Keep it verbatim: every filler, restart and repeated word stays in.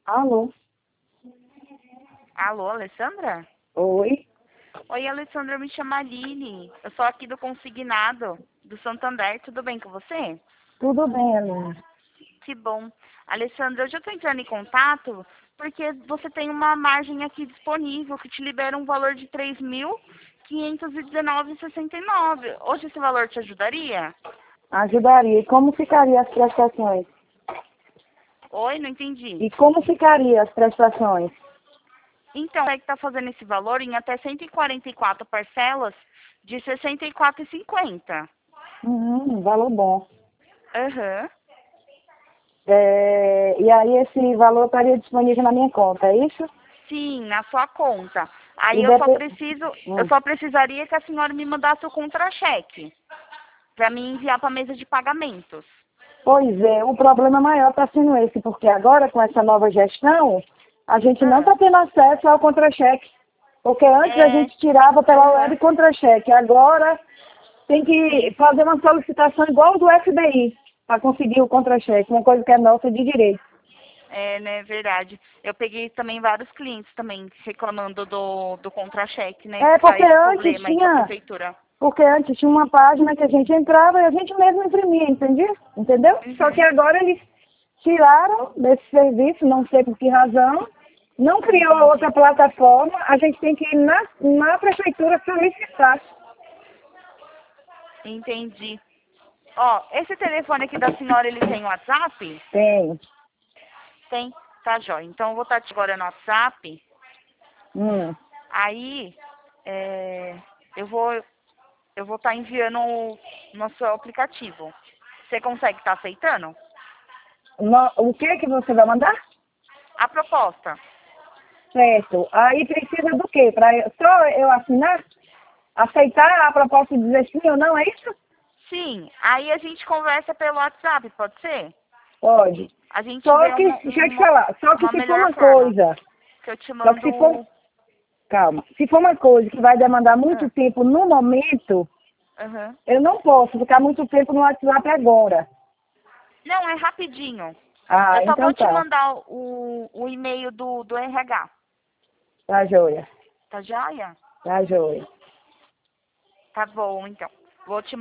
Alô? Alô, Alessandra? Oi? Oi, Alessandra, eu me chamo Aline. Eu sou aqui do Consignado, do Santander. Tudo bem com você? Tudo bem, Aline? Que bom. Alessandra, eu já estou entrando em contato porque você tem uma margem aqui disponível que te libera um valor de três mil quinhentos e dezenove reais e sessenta e nove centavos. Hoje esse valor te ajudaria? Ajudaria. E como ficaria as prestações? Oi, não entendi. E como ficaria as prestações? Então, é que está fazendo esse valor em até cento e quarenta e quatro parcelas de sessenta e quatro reais e cinquenta centavos. Uhum, valor bom. Aham. É, e aí esse valor estaria disponível na minha conta, é isso? Sim, na sua conta. Aí E eu só depois... preciso, eu Hum. só precisaria que a senhora me mandasse o contra-cheque para me enviar para a mesa de pagamentos. Pois é, o problema maior está sendo esse, porque agora com essa nova gestão, a gente não Ah, está tendo acesso ao contra-cheque. Porque antes a é, gente tirava pela web aham. contra-cheque, agora tem que fazer uma solicitação igual do F B I para conseguir o contra-cheque, uma coisa que é nossa de direito. É, né, verdade. Eu peguei também vários clientes também reclamando do, do contra-cheque, né, É que tá porque esse antes problema aí com a tinha, prefeitura. porque antes tinha uma página que a gente entrava e a gente mesmo imprimia, entendi? Entendeu? Só que Uhum, agora eles tiraram desse serviço, não sei por que razão, não criou outra entendi. plataforma, a gente tem que ir na, na prefeitura solicitar. Entendi. Ó, esse telefone aqui da senhora, ele tem WhatsApp? Tem. Tem. Tá, jóia. Então eu vou estar agora no WhatsApp. Hum. Aí, é, eu vou eu vou estar enviando o nosso aplicativo. Você consegue estar aceitando? No- o que que você vai mandar? A proposta. Certo. Aí precisa do quê? Pra eu- só eu assinar? Aceitar a proposta e dizer sim ou não, é isso? Sim, aí a gente conversa pelo WhatsApp, pode ser? Pode. A gente Só vê que, uma, deixa eu te uma, falar, só que uma se for melhor uma forma. coisa, Que eu te só que se for, mando. calma, se for uma coisa que vai demandar muito Ah, tempo no momento, aham. eu não posso ficar muito tempo no WhatsApp agora. Não, é rapidinho. Eu Ah, só vou então te tá. mandar o, o e-mail do, do R H. Tá joia. Tá joia? Tá joia. Tá bom, então. Vou te